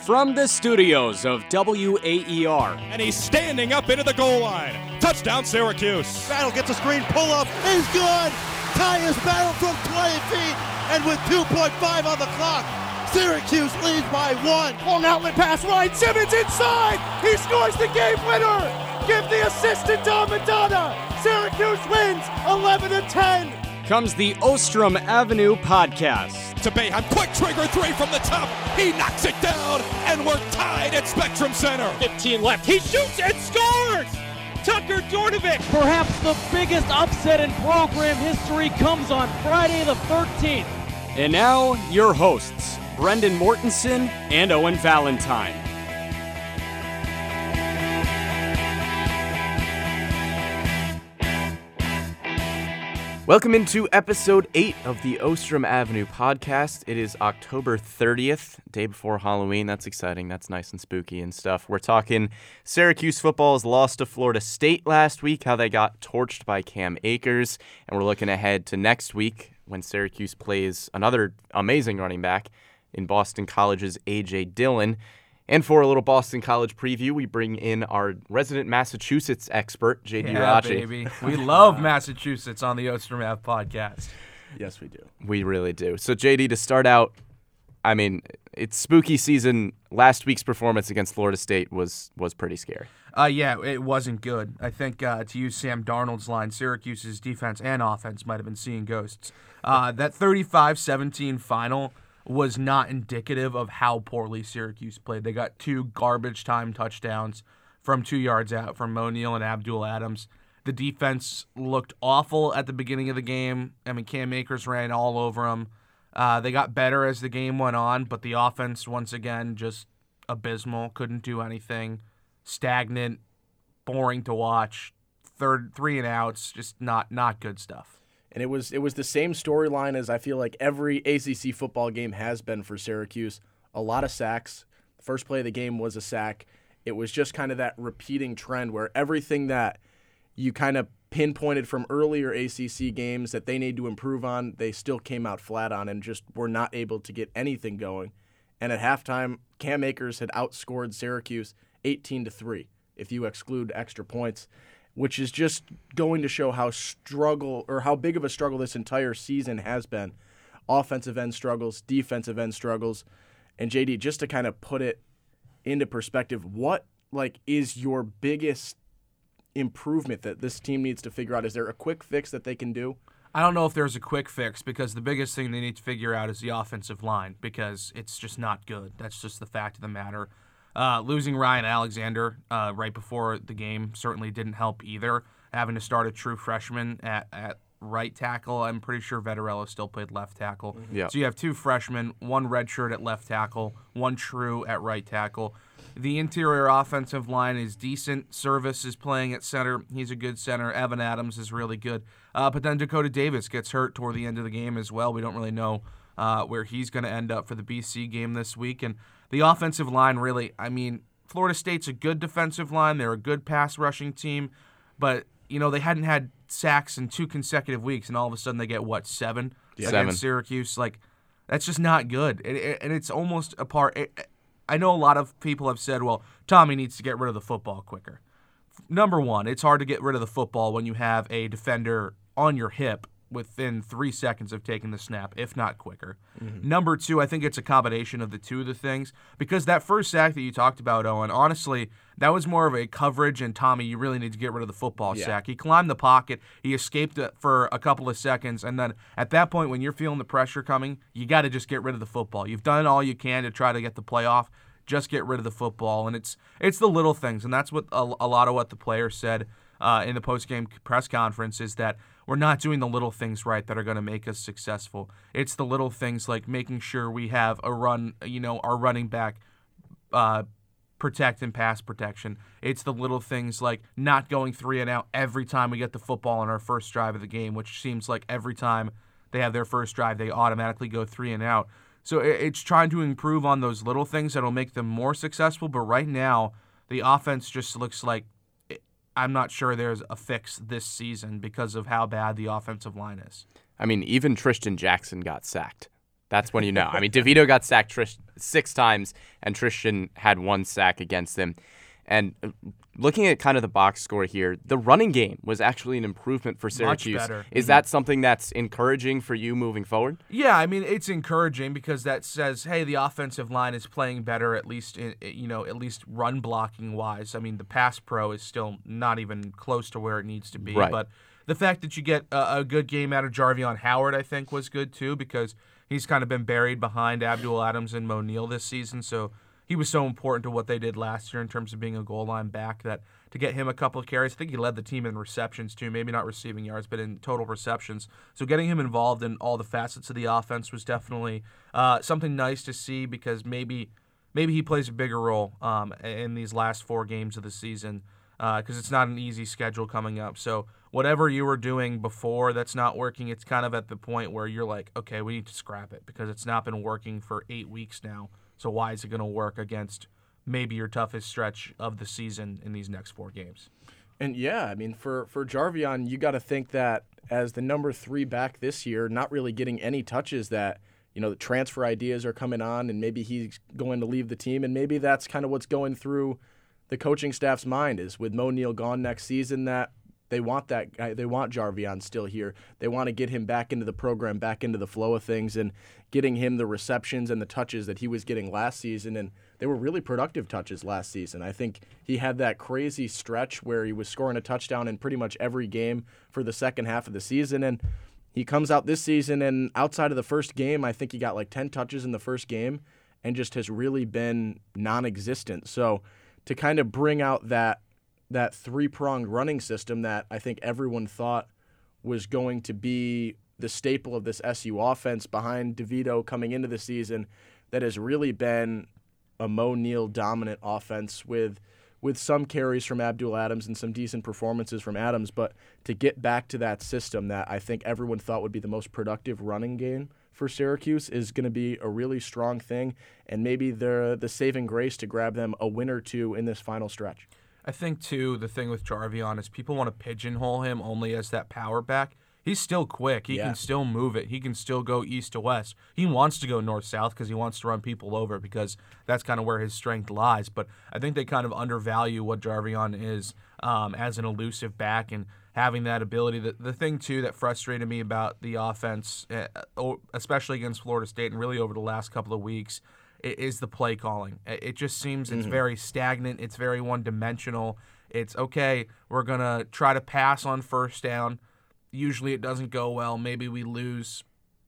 From the studios of WAER. And he's standing up into the goal line. Touchdown, Syracuse. Battle gets a screen, pull up, is good. Tyus Battle from 20 feet, and with 2.5 on the clock, Syracuse leads by 1. Long outlet pass, Ryan Simmons inside. He scores the game winner. Give the assist to Don Madonna. Syracuse wins 11-10. Comes the Ostrom Avenue podcast. To Boeheim, quick trigger three from the top. He knocks it down, and we're tied at Spectrum Center. 15 left. He shoots and scores. Tucker Dornovic. Perhaps the biggest upset in program history comes on Friday the 13th. And now, your hosts, Brendan Mortensen and Owen Valentine. Welcome into episode 8 of the Ostrom Avenue podcast. It is October 30th, day before Halloween. That's exciting. That's nice and spooky and stuff. We're talking Syracuse football's loss to Florida State last week, how they got torched by Cam Akers, and we're looking ahead to next week when Syracuse plays another amazing running back in Boston College's A.J. Dillon. And for a little Boston College preview, we bring in our resident Massachusetts expert, J.D. Rachi. Baby. We love Massachusetts on the Ostrom Ave podcast. Yes, we do. We really do. So, J.D., to start out, I mean, it's spooky season. Last week's performance against Florida State was pretty scary. Yeah, it wasn't good. I think, to use Sam Darnold's line, Syracuse's defense and offense might have been seeing ghosts. That 35-17 final was not indicative of how poorly Syracuse played. They got 2 garbage time touchdowns from 2 yards out from Mo Neal and Abdul Adams. The defense looked awful at the beginning of the game. I mean, Cam Akers ran all over them. They got better as the game went on, but the offense, once again, just abysmal. Couldn't do anything. Stagnant, boring to watch. 3 and outs, just not good stuff. And it was the same storyline as I feel like every ACC football game has been for Syracuse. A lot of sacks. The first play of the game was a sack. It was just kind of that repeating trend where everything that you kind of pinpointed from earlier ACC games that they need to improve on, they still came out flat on and just were not able to get anything going. And at halftime, Cam Akers had outscored Syracuse 18-3 if you exclude extra points, which is just going to show how big of a struggle this entire season has been. Offensive end struggles, defensive end struggles. And JD, just to kind of put it into perspective, what is your biggest improvement that this team needs to figure out? Is there a quick fix that they can do? I don't know if there's a quick fix because the biggest thing they need to figure out is the offensive line because it's just not good. That's just the fact of the matter. Losing Ryan Alexander right before the game certainly didn't help either. Having to start a true freshman at right tackle. I'm pretty sure Vettorello still played left tackle. Yep. So you have 2 freshmen, 1 redshirt at left tackle, 1 true at right tackle. The interior offensive line is decent. Service is playing at center. He's a good center. Evan Adams is really good. But then Dakota Davis gets hurt toward the end of the game as well. We don't really know where he's going to end up for the BC game this week. And the offensive line really, I mean, Florida State's a good defensive line. They're a good pass rushing team. But, they hadn't had sacks in 2 consecutive weeks, and all of a sudden they get, 7 against Syracuse? That's just not good. And it's almost a part. I know a lot of people have said, well, Tommy needs to get rid of the football quicker. Number one, it's hard to get rid of the football when you have a defender on your hip within 3 seconds of taking the snap, if not quicker. Mm-hmm. Number 2, I think it's a combination of the two of the things, because that first sack that you talked about, Owen, honestly, that was more of a coverage, and Tommy, you really need to get rid of the football sack. He climbed the pocket, he escaped it for a couple of seconds, and then at that point, when you're feeling the pressure coming, you got to just get rid of the football. You've done all you can to try to get the playoff. Just get rid of the football, and it's the little things, and that's what a lot of what the players said in the post-game press conference is that we're not doing the little things right that are going to make us successful. It's the little things like making sure we have a run, our running back protect and pass protection. It's the little things like not going 3 and out every time we get the football on our first drive of the game, which seems like every time they have their first drive, they automatically go 3 and out. So it's trying to improve on those little things that'll make them more successful. But right now, the offense just looks like I'm not sure there's a fix this season because of how bad the offensive line is. I mean, even Tristan Jackson got sacked That's when you know. I mean, DeVito got sacked 6 times, and Tristan had 1 sack against him. And looking at kind of the box score here, the running game was actually an improvement for Syracuse. Much better. Is that something that's encouraging for you moving forward? Yeah, I mean, it's encouraging because that says, hey, the offensive line is playing better, at least run blocking wise. I mean, the pass pro is still not even close to where it needs to be. Right. But the fact that you get a good game out of Jarvion Howard, I think, was good too, because he's kind of been buried behind Abdul Adams and Mo Neal this season. So he was so important to what they did last year in terms of being a goal line back that to get him a couple of carries, I think he led the team in receptions too, maybe not receiving yards, but in total receptions. So getting him involved in all the facets of the offense was definitely something nice to see, because maybe he plays a bigger role in these last 4 games of the season, because it's not an easy schedule coming up. So whatever you were doing before that's not working, it's kind of at the point where you're like, okay, we need to scrap it because it's not been working for 8 weeks now. So why is it going to work against maybe your toughest stretch of the season in these next 4 games? And yeah, I mean, for Jarvion, you got to think that as the number 3 back this year, not really getting any touches, that, you know, the transfer ideas are coming on and maybe he's going to leave the team. And maybe that's kind of what's going through the coaching staff's mind, is with Mo Neal gone next season, that they want that guy, they want Jarvion still here. They want to get him back into the program, back into the flow of things, and getting him the receptions and the touches that he was getting last season. And they were really productive touches last season. I think he had that crazy stretch where he was scoring a touchdown in pretty much every game for the second half of the season. And he comes out this season, and outside of the first game, I think he got like 10 touches in the first game and just has really been non-existent. So to kind of bring out that 3-pronged running system that I think everyone thought was going to be the staple of this SU offense behind DeVito coming into the season, that has really been a Mo Neal dominant offense with some carries from Abdul Adams and some decent performances from Adams. But to get back to that system that I think everyone thought would be the most productive running game for Syracuse is going to be a really strong thing, and maybe the saving grace to grab them a win or 2 in this final stretch. I think, too, the thing with Jarvion is people want to pigeonhole him only as that power back. He's still quick. He can still move it. He can still go east to west. He wants to go north-south because he wants to run people over, because that's kind of where his strength lies. But I think they kind of undervalue what Jarvion is as an elusive back and having that ability. The thing, too, that frustrated me about the offense, especially against Florida State and really over the last couple of weeks, is the play calling. It just seems it's very stagnant. It's very one-dimensional. It's, okay, we're going to try to pass on first down. Usually it doesn't go well. Maybe we lose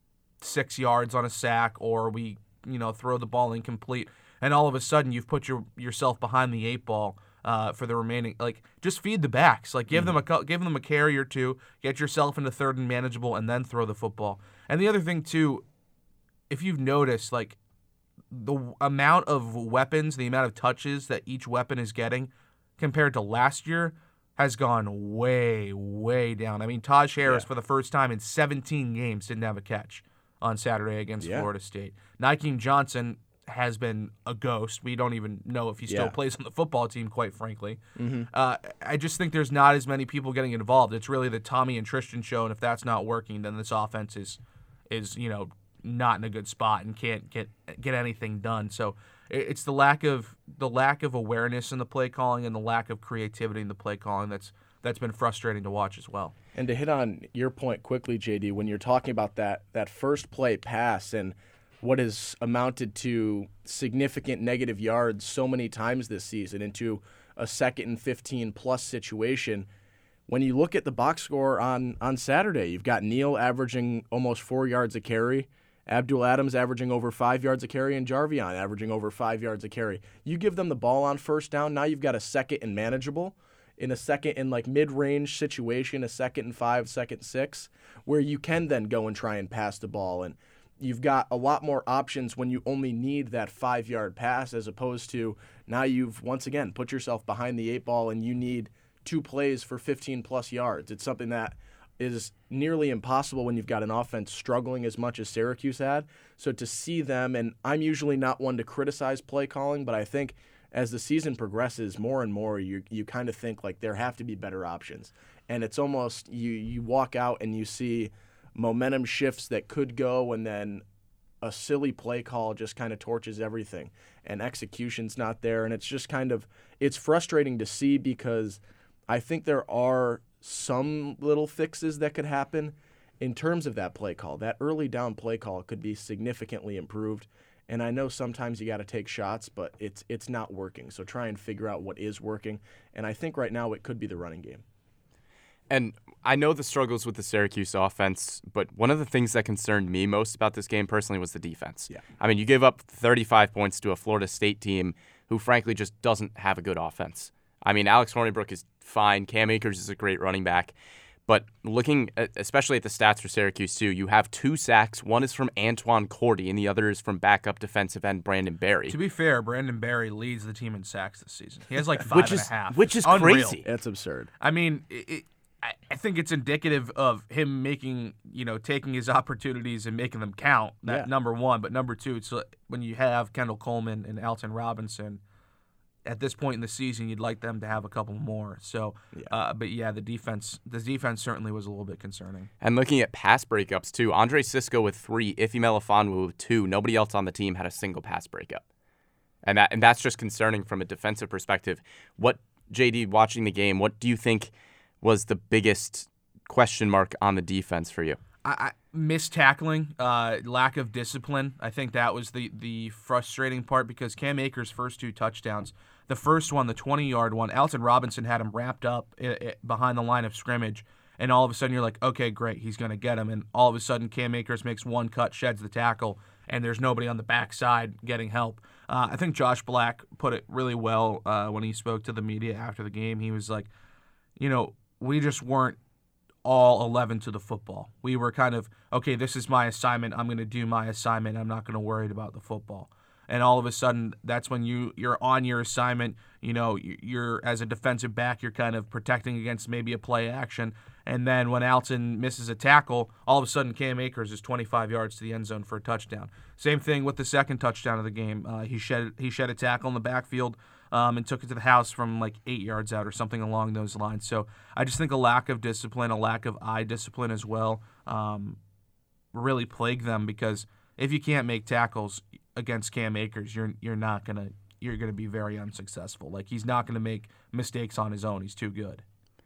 6 yards on a sack, or we throw the ball incomplete. And all of a sudden you've put yourself behind the 8 ball for the remaining. Like, just feed the backs. Like, give them a carry or 2, get yourself into 3rd and manageable, and then throw the football. And the other thing, too, if you've noticed, like, the amount of weapons, the amount of touches that each weapon is getting compared to last year has gone way, way down. I mean, Taj Harris, for the first time in 17 games, didn't have a catch on Saturday against Florida State. Nykeem Johnson has been a ghost. We don't even know if he still plays on the football team, quite frankly. I just think there's not as many people getting involved. It's really the Tommy and Tristan show, and if that's not working, then this offense is not in a good spot and can't get anything done. So it's the lack of awareness in the play calling and the lack of creativity in the play calling that's been frustrating to watch as well. And to hit on your point quickly, JD, when you're talking about that first play pass and what has amounted to significant negative yards so many times this season into a 2nd and 15+ situation, when you look at the box score on Saturday, you've got Neal averaging almost 4 yards a carry, Abdul Adams averaging over 5 yards a carry, and Jarvion averaging over 5 yards a carry. You give them the ball on first down, now you've got a 2nd and manageable, in a 2nd and like mid-range situation, a 2nd and 5, 2nd and 6, where you can then go and try and pass the ball. And you've got a lot more options when you only need that 5-yard pass, as opposed to now you've once again put yourself behind the 8 ball and you need 2 plays for 15+ yards. It's something that is nearly impossible when you've got an offense struggling as much as Syracuse had. So to see them, and I'm usually not one to criticize play calling, but I think as the season progresses more and more, you kind of think like there have to be better options. And it's almost you walk out and you see momentum shifts that could go, and then a silly play call just kind of torches everything, and execution's not there, and it's just it's frustrating to see because I think there are some little fixes that could happen in terms of that play call. That early down play call could be significantly improved, and I know sometimes you got to take shots, but it's not working, so try and figure out what is working, and I think right now it could be the running game. And I know the struggles with the Syracuse offense, but one of the things that concerned me most about this game personally was the defense. Yeah. I mean, you gave up 35 points to a Florida State team who frankly just doesn't have a good offense. I mean, Alex Hornibrook is fine. Cam Akers is a great running back. But looking especially at the stats for Syracuse, too, you have 2 sacks. One is from Antoine Cordy, and the other is from backup defensive end Brandon Berry. To be fair, Brandon Berry leads the team in sacks this season. He has like 5.5. Which is unreal. crazy. That's absurd. I mean, I think it's indicative of him taking his opportunities and making them count. That number one, but number two, it's when you have Kendall Coleman and Alton Robinson. At this point in the season, you'd like them to have a couple more. So, the defense certainly was a little bit concerning. And looking at pass breakups too, Andre Sisco with 3, Ife Melifonwu with 2. Nobody else on the team had a single pass breakup, and that's just concerning from a defensive perspective. What, JD, watching the game, what do you think was the biggest question mark on the defense for you? Missed tackling, lack of discipline. I think that was the frustrating part because Cam Akers' first 2 touchdowns, the first one, the 20-yard one, Alton Robinson had him wrapped up behind the line of scrimmage, and all of a sudden you're like, okay, great, he's going to get him, and all of a sudden Cam Akers makes one cut, sheds the tackle, and there's nobody on the backside getting help. I think Josh Black put it really well when he spoke to the media after the game. He was like, we just weren't all 11 to the football. We were kind of, okay, this is my assignment. I'm going to do my assignment. I'm not going to worry about the football. And all of a sudden, that's when you're on your assignment. You're as a defensive back, you're kind of protecting against maybe a play action. And then when Alton misses a tackle, all of a sudden Cam Akers is 25 yards to the end zone for a touchdown. Same thing with the second touchdown of the game. He shed a tackle in the backfield and took it to the house from like 8 yards out or something along those lines. So I just think a lack of discipline, a lack of eye discipline as well, really plagued them because if you can't make tackles against Cam Akers, you're gonna be very unsuccessful. Like he's not gonna make mistakes on his own. He's too good.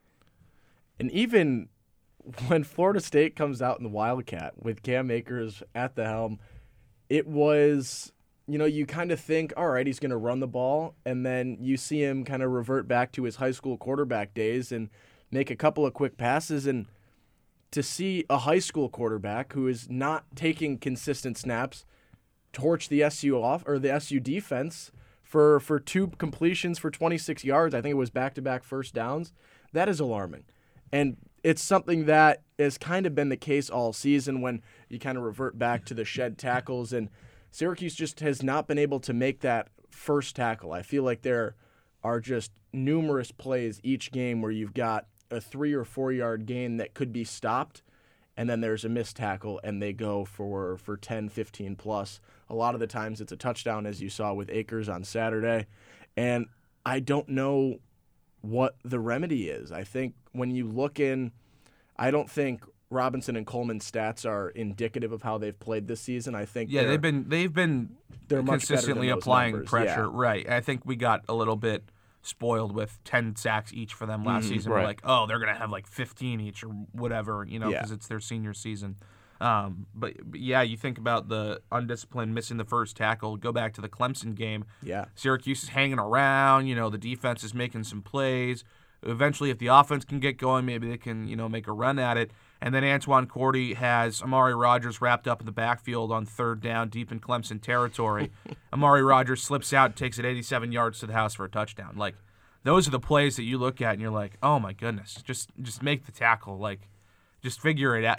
And even when Florida State comes out in the Wildcat with Cam Akers at the helm, it was, you kind of think, all right, he's going to run the ball, and then you see him kind of revert back to his high school quarterback days and make a couple of quick passes. And to see a high school quarterback who is not taking consistent snaps torch the SU defense for 2 completions for 26 yards, I think it was back-to-back first downs, that is alarming. And it's something that has kind of been the case all season when you kind of revert back to the shed tackles, and Syracuse just has not been able to make that first tackle. I feel like there are just numerous plays each game where you've got a 3 or 4 yard gain that could be stopped, and then there's a missed tackle, and they go for 10, 15 plus. A lot of the times it's a touchdown, as you saw with Akers on Saturday, and I don't know what the remedy is. I think when you look in, I don't think Robinson and Coleman's stats are indicative of how they've played this season. I think they've been consistently applying pressure. Yeah. Right. I think we got a little bit spoiled with 10 sacks each for them last season. Right. We're like, oh, they're gonna have like 15 each or whatever, because it's their senior season. But yeah, you think about the undisciplined missing the first tackle. Go back to the Clemson game. Yeah, Syracuse is hanging around. The defense is making some plays. Eventually, if the offense can get going, maybe they can, make a run at it. And then Antoine Cordy has Amari Rogers wrapped up in the backfield on 3rd down, deep in Clemson territory. Amari Rogers slips out, takes it 87 yards to the house for a touchdown. Like, those are the plays that you look at and you're like, oh my goodness, just make the tackle. Like, just figure it out.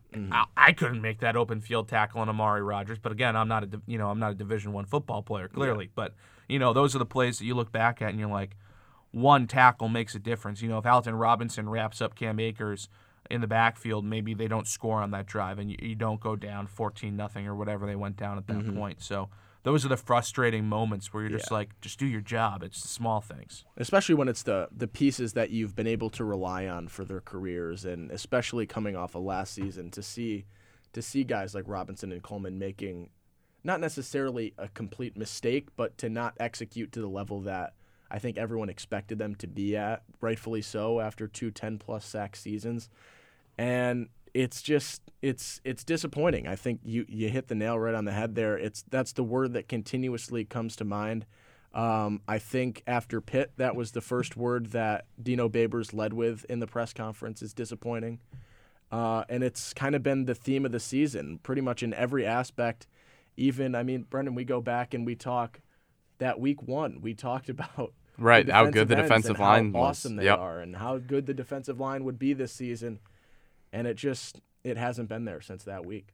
I couldn't make that open field tackle on Amari Rogers, but again, I'm not a Division I football player clearly. Yeah. But those are the plays that you look back at and you're like, one tackle makes a difference. If Alton Robinson wraps up Cam Akers in the backfield, maybe they don't score on that drive and you don't go down 14-0 or whatever they went down at that point. So those are the frustrating moments where you're just like, just do your job. It's the small things. Especially when it's the pieces that you've been able to rely on for their careers, and especially coming off of last season to see guys like Robinson and Coleman making not necessarily a complete mistake, but to not execute to the level that I think everyone expected them to be at, rightfully so, after 2 10-plus sack seasons. And it's disappointing. I think you hit the nail right on the head there. That's the word that continuously comes to mind. I think after Pitt, that was the first word that Dino Babers led with in the press conference, is disappointing. And it's kind of been the theme of the season, pretty much in every aspect. Even, I mean, Brendan, we go back and we talk that week 1. We talked about how good the defensive line was. How awesome they are and how good the defensive line would be this season. And it hasn't been there since that week.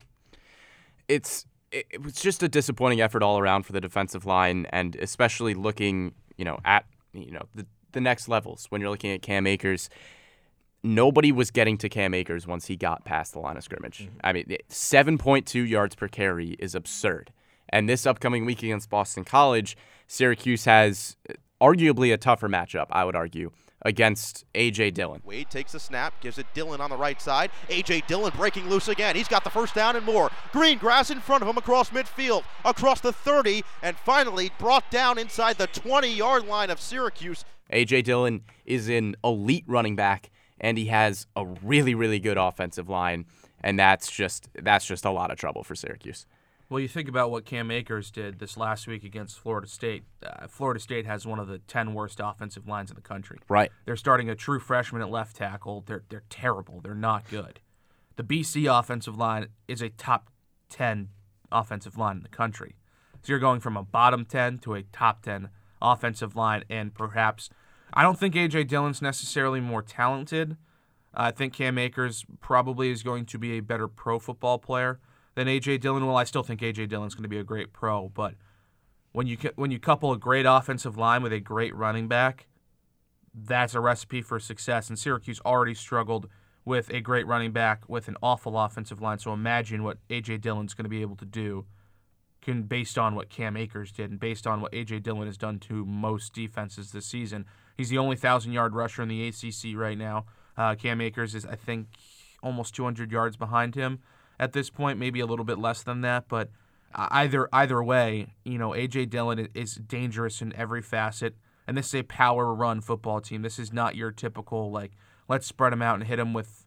It was just a disappointing effort all around for the defensive line, and especially looking, at the next levels. When you're looking at Cam Akers, nobody was getting to Cam Akers once he got past the line of scrimmage. Mm-hmm. I mean, 7.2 yards per carry is absurd. And this upcoming week against Boston College, Syracuse has arguably a tougher matchup, I would argue, against A.J. Dillon. Wade takes the snap, gives it Dillon on the right side. A.J. Dillon breaking loose again. He's got the first down and more. Green grass in front of him across midfield, across the 30, and finally brought down inside the 20-yard line of Syracuse. A.J. Dillon is an elite running back, and he has a really, really good offensive line, and that's just a lot of trouble for Syracuse. Well, you think about what Cam Akers did this last week against Florida State. Florida State has one of the 10 worst offensive lines in the country. Right. They're starting a true freshman at left tackle. They're terrible. They're not good. The BC offensive line is a top 10 offensive line in the country. So you're going from a bottom 10 to a top 10 offensive line, and perhaps I don't think A.J. Dillon's necessarily more talented. I think Cam Akers probably is going to be a better pro football player than A.J. Dillon. Well, I still think A.J. Dillon's going to be a great pro, but when you couple a great offensive line with a great running back, that's a recipe for success. And Syracuse already struggled with a great running back with an awful offensive line, so imagine what A.J. Dillon's going to be able to do based on what Cam Akers did and based on what A.J. Dillon has done to most defenses this season. He's the only 1,000-yard rusher in the ACC right now. Cam Akers is, I think, almost 200 yards behind him at this point, maybe a little bit less than that, but either way, A.J. Dillon is dangerous in every facet, and this is a power run football team. This is not your typical, let's spread him out and hit him with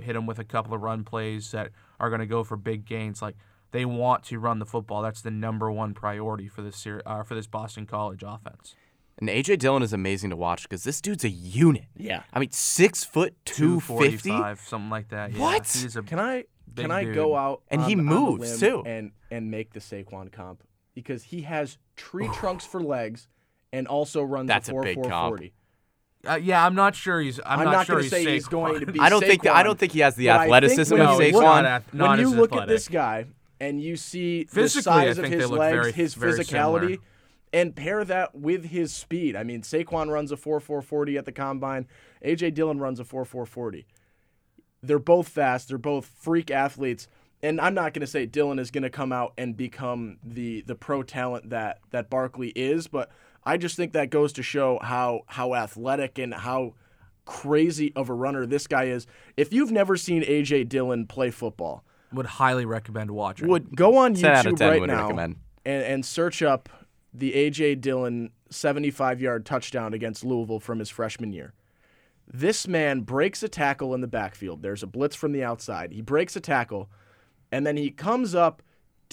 a couple of run plays that are going to go for big gains. They want to run the football. That's the number one priority for this Boston College offense. And A.J. Dillon is amazing to watch because this dude's a unit. Yeah. I mean, 6 foot 250, something like that. Yeah. What? He's a Can I dude. go out and he on moves the limb too and make the Saquon comp, because he has tree trunks for legs and also runs That's a a big 4.40. Yeah, I'm not sure he's. I'm not sure going to he's say Saquon. he's going to be. I don't Saquon, think he has the but I think athleticism when of you Saquon. not when you as look at athletic. this guy and you see the Physically, size I of think his they look legs, very, his very physicality, similar. and pair that with his speed. I mean, Saquon runs a 4.40 at the combine. A.J. Dillon runs a 4.40. They're both fast. They're both freak athletes. And I'm not going to say Dillon is going to come out and become the pro talent that Barkley is, but I just think that goes to show how athletic and how crazy of a runner this guy is. If you've never seen A.J. Dillon play football, Would highly recommend watching. would go on 10 out of YouTube 10 right would now recommend. and search up the A.J. Dillon 75-yard touchdown against Louisville from his freshman year. This man breaks a tackle in the backfield. There's a blitz from the outside. He breaks a tackle, and then he comes up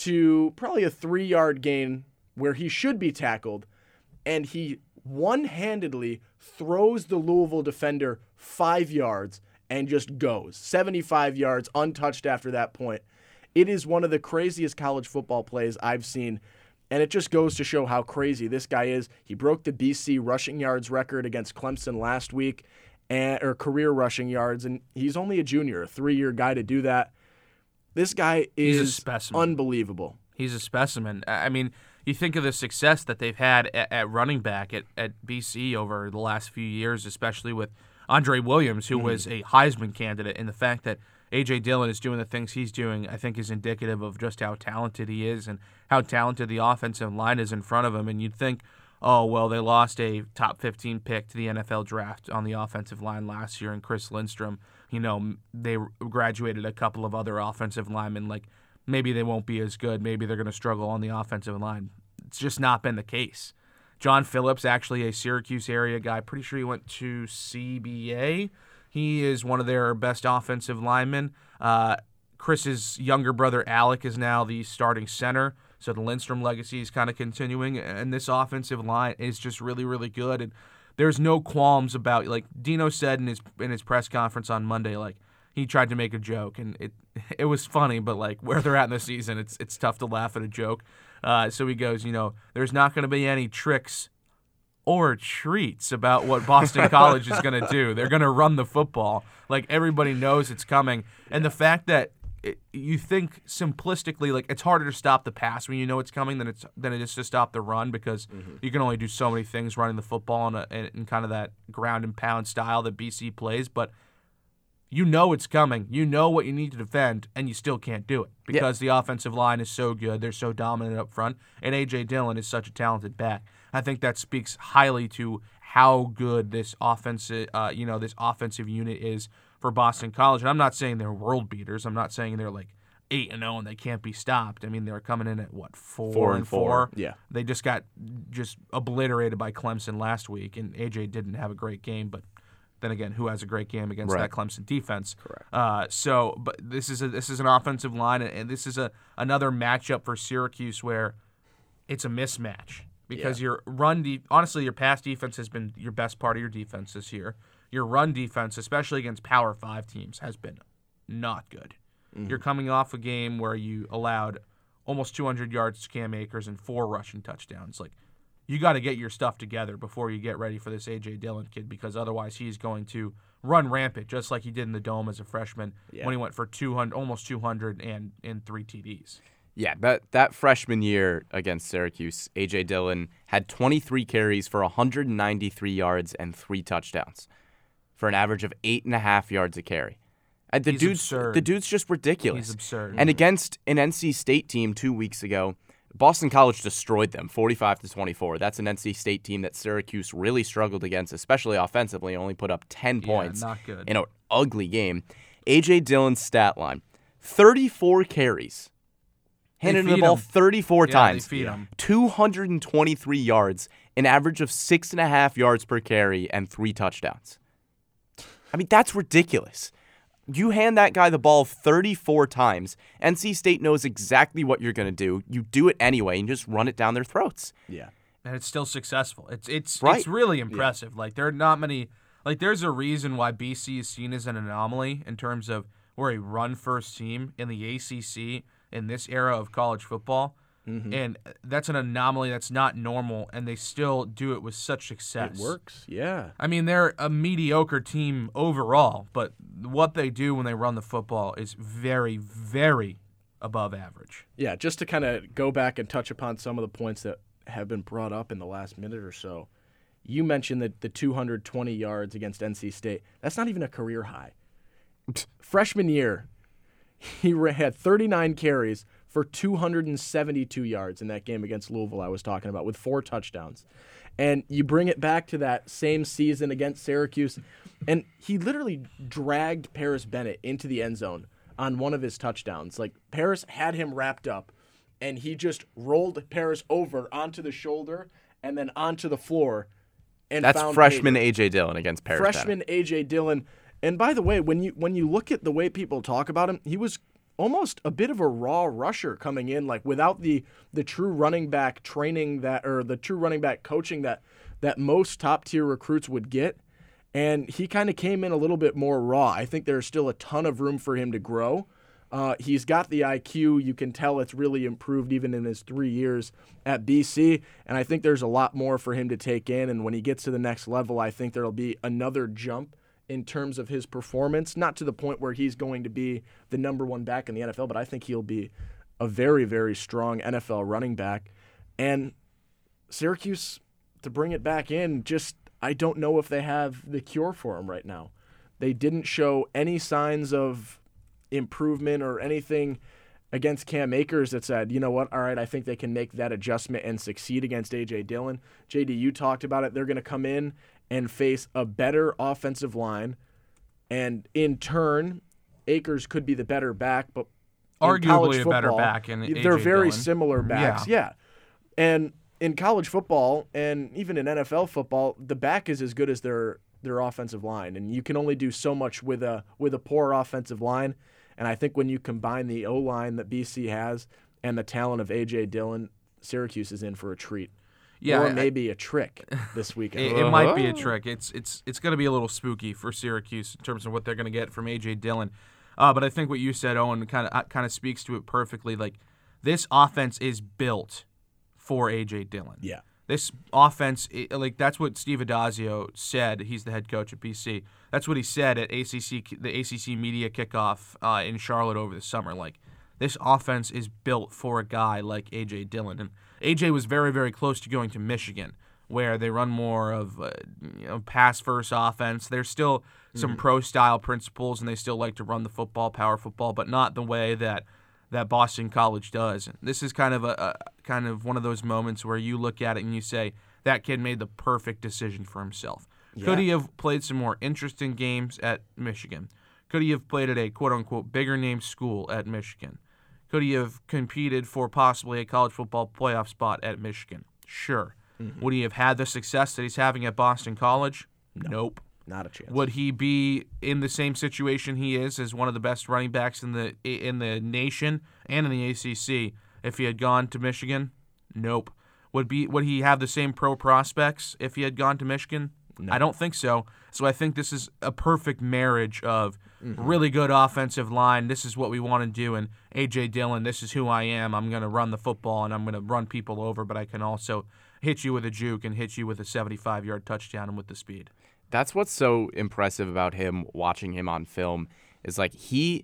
to probably a 3-yard gain where he should be tackled, and he one-handedly throws the Louisville defender 5 yards and just goes. 75 yards, untouched after that point. It is one of the craziest college football plays I've seen, and it just goes to show how crazy this guy is. He broke the BC rushing yards record against Clemson last week, or career rushing yards, and he's only a junior, a 3-year guy to do that. This guy is unbelievable. He's a specimen. I mean, you think of the success that they've had at running back at BC over the last few years, especially with Andre Williams, who was a Heisman candidate, and the fact that A.J. Dillon is doing the things he's doing, I think is indicative of just how talented he is and how talented the offensive line is in front of him. And you'd think, oh, well, they lost a top 15 pick to the NFL draft on the offensive line last year, and Chris Lindstrom, they graduated a couple of other offensive linemen like maybe they won't be as good. Maybe they're going to struggle on the offensive line. It's just not been the case. John Phillips, actually a Syracuse area guy. Pretty sure he went to CBA. He is one of their best offensive linemen. Chris's younger brother, Alec, is now the starting center. So the Lindstrom legacy is kind of continuing. And this offensive line is just really, really good. And there's no qualms about, like Dino said in his press conference on Monday, like he tried to make a joke. And it was funny, but like where they're at in the season, it's tough to laugh at a joke. So he goes, there's not going to be any tricks or treats about what Boston College is going to do. They're going to run the football. Like everybody knows it's coming. And the fact that you think simplistically, like it's harder to stop the pass when you know it's coming than it is to stop the run, because you can only do so many things running the football in kind of that ground and pound style that BC plays. But you know it's coming. You know what you need to defend, and you still can't do it because the offensive line is so good. They're so dominant up front, and A.J. Dillon is such a talented back. I think that speaks highly to how good this offensive unit is for Boston College. And I'm not saying they're world beaters. I'm not saying they're like 8-0 and they can't be stopped. I mean, they're coming in at 4-4. Yeah. They just got obliterated by Clemson last week, and A.J. didn't have a great game, but then again, who has a great game against that Clemson defense? Correct. But this is an offensive line, and this is another matchup for Syracuse where it's a mismatch because your honestly, your pass defense has been your best part of your defense this year. Your run defense, especially against Power 5 teams, has been not good. Mm-hmm. You're coming off a game where you allowed almost 200 yards to Cam Akers and 4 rushing touchdowns. Like, you got to get your stuff together before you get ready for this A.J. Dillon kid, because otherwise he's going to run rampant, just like he did in the Dome as a freshman when he went for almost 200 and 3 TDs. Yeah, that freshman year against Syracuse, A.J. Dillon had 23 carries for 193 yards and 3 touchdowns for an average of 8.5 yards a carry. He's absurd. The dude's just ridiculous. He's absurd. And against an NC State team 2 weeks ago, Boston College destroyed them 45-24. That's an NC State team that Syracuse really struggled against, especially offensively, only put up 10 points not good. in an ugly game. A.J. Dillon's stat line, 34 carries. Handed the ball 34 times. They feed him. 223 yards, an average of 6.5 yards per carry, and 3 touchdowns. I mean, that's ridiculous. You hand that guy the ball 34 times. NC State knows exactly what you're going to do. You do it anyway and just run it down their throats. Yeah. And it's still successful. It's right. It's really impressive. Yeah. Like, there are not many. Like, there's a reason why BC is seen as an anomaly in terms of we're a run-first team in the ACC in this era of college football. Mm-hmm. And that's an anomaly that's not normal, and they still do it with such success. It works, yeah. I mean, they're a mediocre team overall, but what they do when they run the football is very, very above average. Yeah, just to kind of go back and touch upon some of the points that have been brought up in the last minute or so. You mentioned that the 220 yards against NC State. That's not even a career high. Freshman year, he had 39 carries for 272 yards in that game against Louisville I was talking about, with 4 touchdowns. And you bring it back to that same season against Syracuse, and he literally dragged Paris Bennett into the end zone on one of his touchdowns. Like, Paris had him wrapped up, and he just rolled Paris over onto the shoulder and then onto the floor. And that's freshman A.J. Dillon against Paris Freshman Bennett. A.J. Dillon. And by the way, when you look at the way people talk about him, he was almost a bit of a raw rusher coming in, like without the true running back training the true running back coaching that most top tier recruits would get. And he kind of came in a little bit more raw. I think there's still a ton of room for him to grow. He's got the IQ. You can tell it's really improved even in his 3 years at BC. And I think there's a lot more for him to take in. And when he gets to the next level, I think there'll be another jump in terms of his performance, not to the point where he's going to be the number 1 back in the NFL, but I think he'll be a very, very strong NFL running back. And Syracuse, to bring it back in, I don't know if they have the cure for him right now. They didn't show any signs of improvement or anything against Cam Akers that said, you know what, all right, I think they can make that adjustment and succeed against A.J. Dillon. JD, you talked about it. They're going to come in and face a better offensive line, and in turn, Akers could be the better back, but college Arguably a football, better back in they're A.J. very Dillon. similar backs. Yeah. And in college football and even in NFL football, the back is as good as their offensive line, and you can only do so much with a poor offensive line. And I think when you combine the O-line that BC has and the talent of A.J. Dillon, Syracuse is in for a treat. Yeah, or maybe a trick this weekend. It might be a trick. It's going to be a little spooky for Syracuse in terms of what they're going to get from A.J. Dillon. But I think what you said, Owen, kind of speaks to it perfectly. Like, this offense is built for A.J. Dillon. Yeah. This offense, that's what Steve Adazio said. He's the head coach at BC. That's what he said at the ACC media kickoff in Charlotte over the summer. Like, this offense is built for a guy like A.J. Dillon. And A.J. was very, very close to going to Michigan, where they run more of pass-first offense. There's still some pro-style principles, and they still like to run the football, power football, but not the way that Boston College does. This is kind of one of those moments where you look at it and you say, that kid made the perfect decision for himself. Yeah. Could he have played some more interesting games at Michigan? Could he have played at a quote-unquote bigger-name school at Michigan? Could he have competed for possibly a college football playoff spot at Michigan? Sure. Mm-hmm. Would he have had the success that he's having at Boston College? No. Nope. Not a chance. Would he be in the same situation he is as one of the best running backs in the nation and in the ACC if he had gone to Michigan? Nope. Would he have the same pro prospects if he had gone to Michigan? No. I don't think so. So I think this is a perfect marriage of really good offensive line. This is what we want to do. And A.J. Dillon, this is who I am. I'm going to run the football, and I'm going to run people over, but I can also hit you with a juke and hit you with a 75-yard touchdown and with the speed. That's what's so impressive about him, watching him on film, is like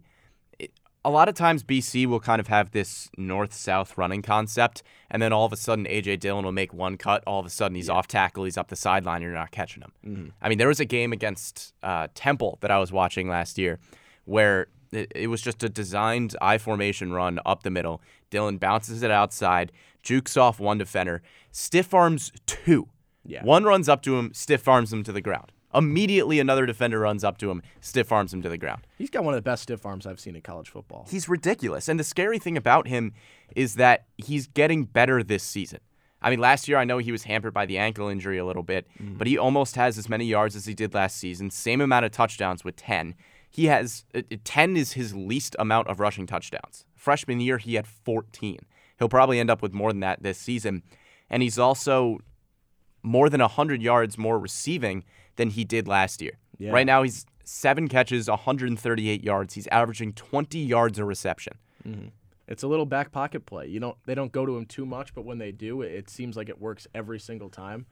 a lot of times BC will kind of have this north-south running concept, and then all of a sudden A.J. Dillon will make one cut. All of a sudden he's off tackle, he's up the sideline, you're not catching him. Mm-hmm. I mean, there was a game against Temple that I was watching last year where it was just a designed I-formation run up the middle. Dillon bounces it outside, jukes off one defender, stiff arms two. Yeah. One runs up to him, stiff arms him to the ground. Immediately another defender runs up to him, stiff arms him to the ground. He's got one of the best stiff arms I've seen in college football. He's ridiculous. And the scary thing about him is that he's getting better this season. I mean, last year I know he was hampered by the ankle injury a little bit, but he almost has as many yards as he did last season, same amount of touchdowns with 10. He has 10 is his least amount of rushing touchdowns. Freshman year, he had 14. He'll probably end up with more than that this season. And he's also more than 100 yards more receiving than he did last year. Yeah. Right now, he's 7 catches, 138 yards. He's averaging 20 yards a reception. Mm-hmm. It's a little back pocket play. They don't go to him too much, but when they do, it seems like it works every single time.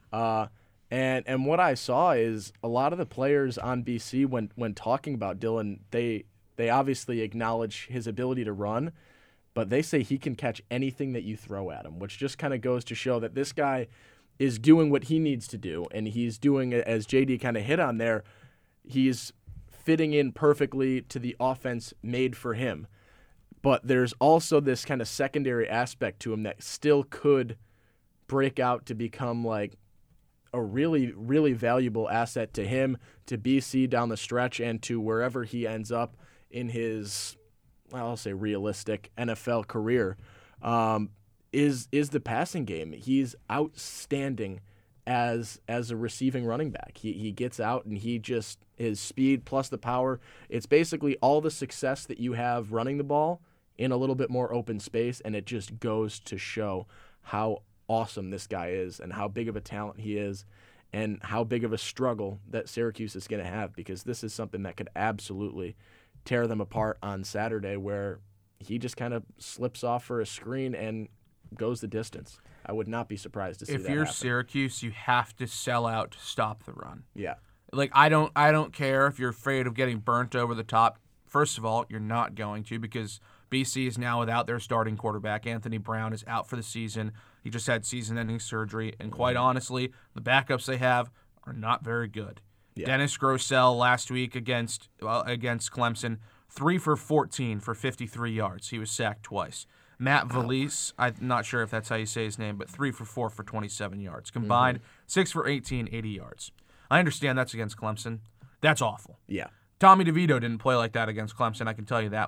And what I saw is a lot of the players on BC, when talking about Dillon, they obviously acknowledge his ability to run, but they say he can catch anything that you throw at him, which just kind of goes to show that this guy is doing what he needs to do, and he's doing it, as JD kind of hit on there, he's fitting in perfectly to the offense made for him. But there's also this kind of secondary aspect to him that still could break out to become like a really, really valuable asset to him, to BC down the stretch, and to wherever he ends up in his, I'll say, realistic NFL career. Is the passing game. He's outstanding as a receiving running back. He gets out and his speed plus the power, it's basically all the success that you have running the ball in a little bit more open space, and it just goes to show how awesome this guy is and how big of a talent he is and how big of a struggle that Syracuse is going to have, because this is something that could absolutely tear them apart on Saturday, where he just kind of slips off for a screen and goes the distance. I would not be surprised to see that happen. If you're Syracuse, you have to sell out to stop the run. Yeah. Like, I don't care if you're afraid of getting burnt over the top. First of all, you're not going to, because BC is now without their starting quarterback. Anthony Brown is out for the season. He just had season-ending surgery, and quite honestly, the backups they have are not very good. Yeah. Dennis Grosel last week against Clemson, 3 for 14 for 53 yards. He was sacked twice. Matt Valise, I'm not sure if that's how you say his name, but 3 for 4 for 27 yards. Combined, 6 for 18, 80 yards. I understand that's against Clemson. That's awful. Yeah. Tommy DeVito didn't play like that against Clemson, I can tell you that much.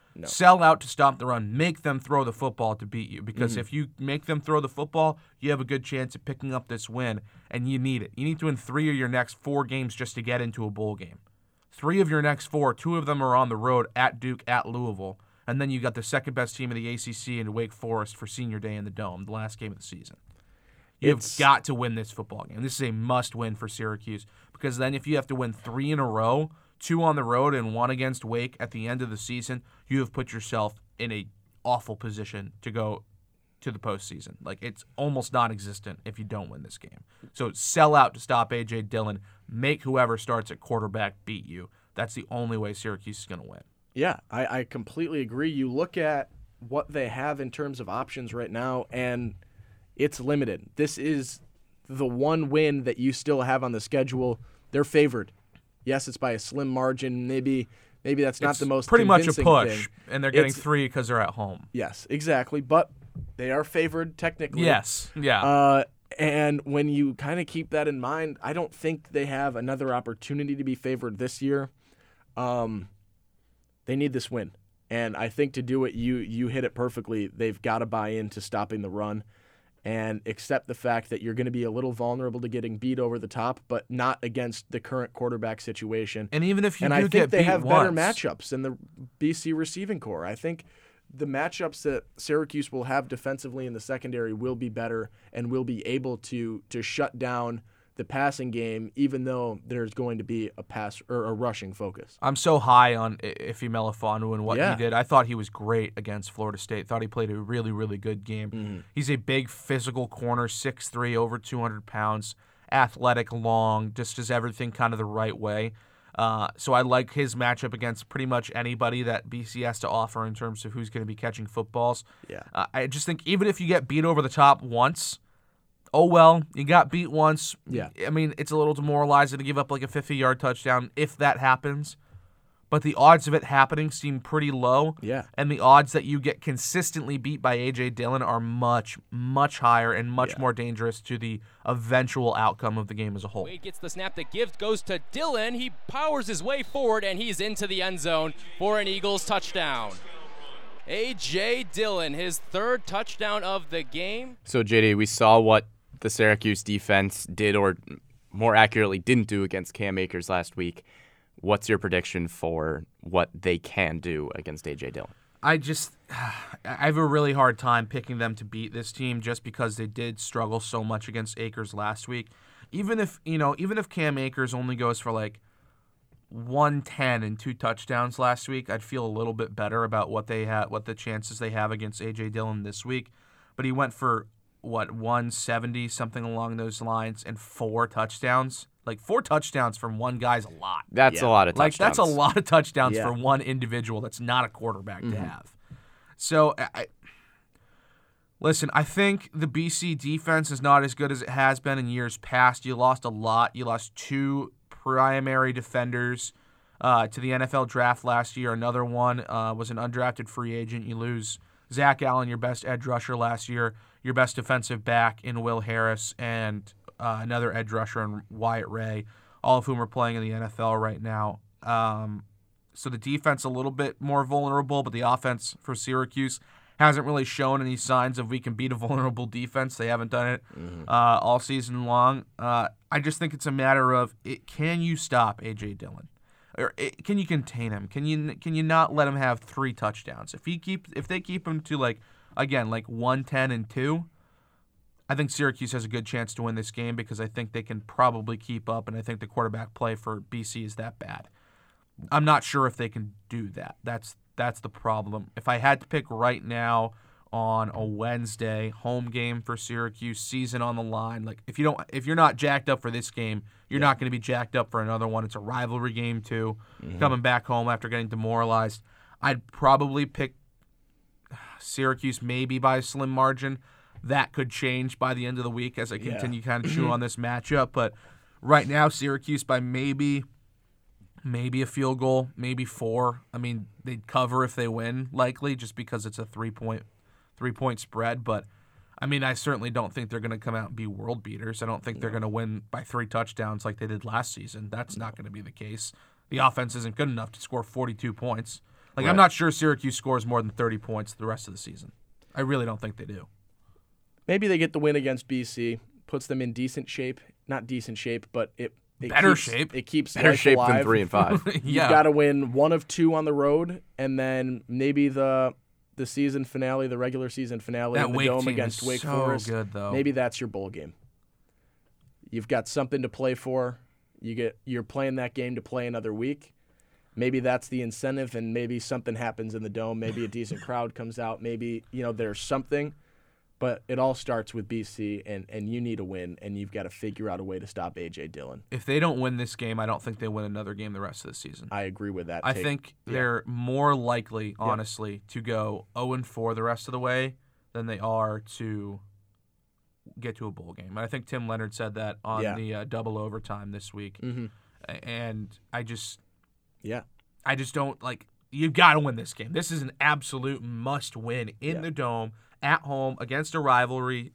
No. Sell out to stop the run. Make them throw the football to beat you. Because if you make them throw the football, you have a good chance of picking up this win, and you need it. You need to win 3 of your next 4 games just to get into a bowl game. 3 of your next 4, 2 of them are on the road at Duke, at Louisville, and then you got the second-best team in the ACC and Wake Forest for Senior Day in the Dome, the last game of the season. You've got to win this football game. This is a must-win for Syracuse, because then if you have to win 3 in a row, 2 on the road and 1 against Wake at the end of the season, you have put yourself in a awful position to go to the postseason. Like, it's almost non-existent if you don't win this game. So sell out to stop A.J. Dillon. Make whoever starts at quarterback beat you. That's the only way Syracuse is going to win. Yeah, I completely agree. You look at what they have in terms of options right now, and it's limited. This is the one win that you still have on the schedule. They're favored. Yes, it's by a slim margin. Maybe that's not the most pretty much a convincing push, thing. and they're getting 3 because they're at home. Yes, exactly. But they are favored technically. Yes, yeah. And when you kind of keep that in mind, I don't think they have another opportunity to be favored this year. They need this win. And I think to do it, you hit it perfectly. They've got to buy into stopping the run and accept the fact that you're going to be a little vulnerable to getting beat over the top, but not against the current quarterback situation. And even if you and do I think get they beat have once, better matchups in the BC receiving core. I think the matchups that Syracuse will have defensively in the secondary will be better and will be able to shut down the passing game, even though there's going to be a pass or a rushing focus. I'm so high on Ife Melifonwu and what he did. I thought he was great against Florida State. Thought he played a really, really good game. Mm-hmm. He's a big physical corner, 6'3", over 200 pounds, athletic, long, just does everything kind of the right way. So I like his matchup against pretty much anybody that BC has to offer in terms of who's going to be catching footballs. Yeah. I just think even if you get beat over the top once, oh well, you got beat once. Yeah. I mean, it's a little demoralizing to give up like a 50-yard touchdown if that happens. But the odds of it happening seem pretty low. Yeah. And the odds that you get consistently beat by A.J. Dillon are much, much higher and much more dangerous to the eventual outcome of the game as a whole. Wade gets the snap. The gift goes to Dillon. He powers his way forward, and he's into the end zone for an Eagles touchdown. A.J. Dillon, his 3rd touchdown of the game. So, JD, we saw what the Syracuse defense did, or more accurately didn't do, against Cam Akers last week. What's your prediction for what they can do against A.J. Dillon? I have a really hard time picking them to beat this team just because they did struggle so much against Akers last week. Even if Cam Akers only goes for like 110 and 2 touchdowns last week, I'd feel a little bit better about what the chances they have against A.J. Dillon this week. But he went for 170, something along those lines, and 4 touchdowns. Like 4 touchdowns from one guy's a lot. That's a lot of touchdowns. Like that's a lot of touchdowns for one individual. That's not a quarterback to have. So, listen, I think the BC defense is not as good as it has been in years past. You lost a lot. You lost 2 primary defenders to the NFL draft last year. Another one was an undrafted free agent. You lose Zach Allen, your best edge rusher last year, your best defensive back in Will Harris, and another edge rusher in Wyatt Ray, all of whom are playing in the NFL right now. So the defense a little bit more vulnerable, but the offense for Syracuse hasn't really shown any signs of we can beat a vulnerable defense. They haven't done it all season long. I just think it's a matter of can you stop A.J. Dillon? Or can you contain him? Can you not let him have 3 touchdowns? If they keep him to like 110 and 2, I think Syracuse has a good chance to win this game because I think they can probably keep up, and I think the quarterback play for BC is that bad. I'm not sure if they can do that. That's the problem. If I had to pick right now on a Wednesday, home game for Syracuse, season on the line, like if you're not jacked up for this game, you're not going to be jacked up for another one. It's a rivalry game too. Coming back home after getting demoralized, I'd probably pick Syracuse maybe by a slim margin. That could change by the end of the week as I continue kind of chew on this matchup. But right now, Syracuse by maybe a field goal, maybe 4. I mean, they'd cover if they win, likely, just because it's a 3-point spread. But, I mean, I certainly don't think they're going to come out and be world beaters. I don't think they're going to win by 3 touchdowns like they did last season. That's not going to be the case. The offense isn't good enough to score 42 points. Like, Right. I'm not sure Syracuse scores more than 30 points the rest of the season. I really don't think they do. Maybe they get the win against BC, puts them in decent shape. Not decent shape, but it Better keeps, shape. It keeps Better life shape alive. than 3 and 5. Yeah. You've got to win 1 of 2 on the road, and then maybe the season finale, the regular season finale That in the Wake Dome team against is Wake so Forest. good, though. Maybe that's your bowl game. You've got something to play for. You're playing that game to play another week. Maybe that's the incentive, and maybe something happens in the Dome. Maybe a decent crowd comes out. Maybe there's something. But it all starts with BC, and you need a win, and you've got to figure out a way to stop A.J. Dillon. If they don't win this game, I don't think they win another game the rest of the season. I agree with that. I think they're more likely, honestly, to go 0-4 the rest of the way than they are to get to a bowl game. And I think Tim Leonard said that on the double overtime this week. Mm-hmm. And I just don't, like, you've got to win this game. This is an absolute must win in the Dome, at home, against a rival,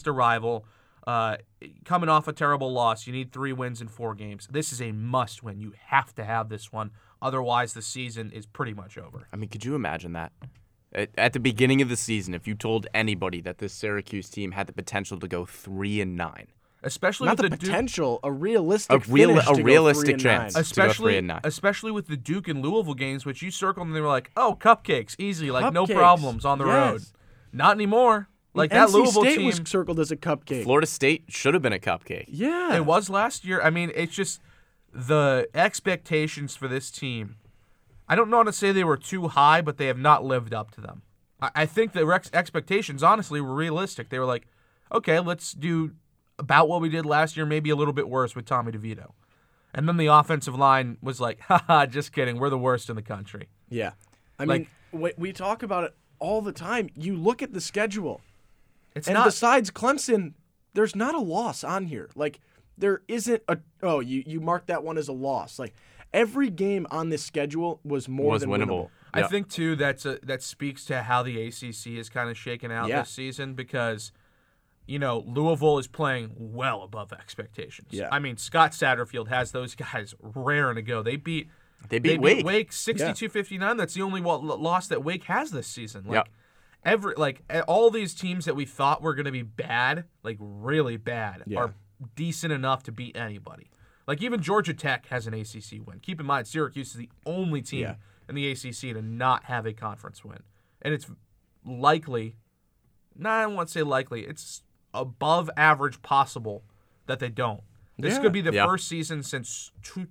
coming off a terrible loss. You need 3 wins in 4 games. This is a must win. You have to have this one. Otherwise, the season is pretty much over. I mean, could you imagine that? At the beginning of the season, if you told anybody that this Syracuse team had the potential to go 3-9. Especially not with the Duke, potential, a realistic finish to go realistic 3-9. chance. To go 3-9. Especially with the Duke and Louisville games, which you circled and they were like, oh, cupcakes, easy, like no Cupcakes. problems on the road. Not anymore. Like that NC Louisville State team was circled as a cupcake. Florida State should have been a cupcake. Yeah. It was last year. I mean, it's just the expectations for this team. I don't know how to say they were too high, but they have not lived up to them. I think the expectations, honestly, were realistic. They were like, okay, let's do about what we did last year, maybe a little bit worse with Tommy DeVito. And then the offensive line was like, haha, just kidding. We're the worst in the country. Yeah. I mean, we talk about it all the time. You look at the schedule. It's and not. Besides Clemson, there's not a loss on here. Like, there isn't you mark that one as a loss. Like, every game on this schedule was more than winnable. I think, too, that speaks to how the ACC is kind of shaken out this season because, Louisville is playing well above expectations. Yeah. I mean, Scott Satterfield has those guys raring to go. They beat Wake. Wake 62-59. That's the only loss that Wake has this season. All these teams that we thought were going to be bad, like really bad, are decent enough to beat anybody. Like even Georgia Tech has an ACC win. Keep in mind, Syracuse is the only team in the ACC to not have a conference win. And it's likely, I don't want to say likely, it's above average possible that they don't. This could be the first season since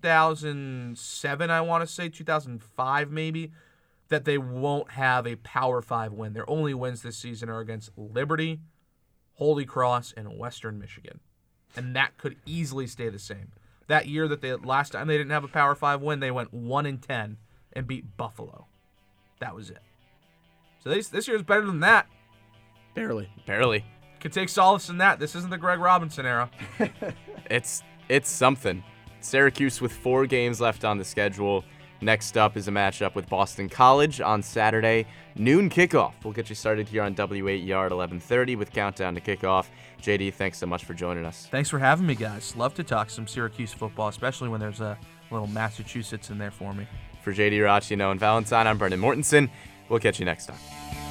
2007, I want to say, 2005 maybe, that they won't have a Power 5 win. Their only wins this season are against Liberty, Holy Cross, and Western Michigan. And that could easily stay the same. That year last time they didn't have a Power 5 win, they went 1-10 and beat Buffalo. That was it. So this year is better than that. Barely. Could take solace in that. This isn't the Greg Robinson era. It's something. Syracuse with 4 games left on the schedule. Next up is a matchup with Boston College on Saturday. Noon kickoff. We'll get you started here on W8ER at 11:30 with Countdown to Kickoff. JD, thanks so much for joining us. Thanks for having me, guys. Love to talk some Syracuse football, especially when there's a little Massachusetts in there for me. For JD Rachino and Valentine, I'm Brendan Mortensen. We'll catch you next time.